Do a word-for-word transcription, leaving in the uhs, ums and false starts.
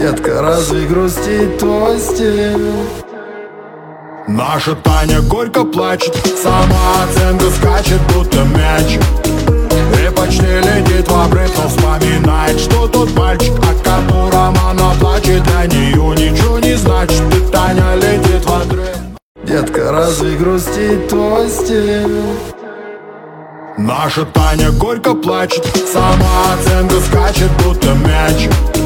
Детка, разве грустит твой стиль? Наша Таня горько плачет, самооценка скачет, будто мяч. И почти летит в обрыв, но вспоминает, что тот мальчик, о котором она плачет, для нее ничего не значит. И Таня летит в отрыв. Детка, разве грустит твой стиль? Наша Таня горько плачет, самооценка скачет, будто мяч.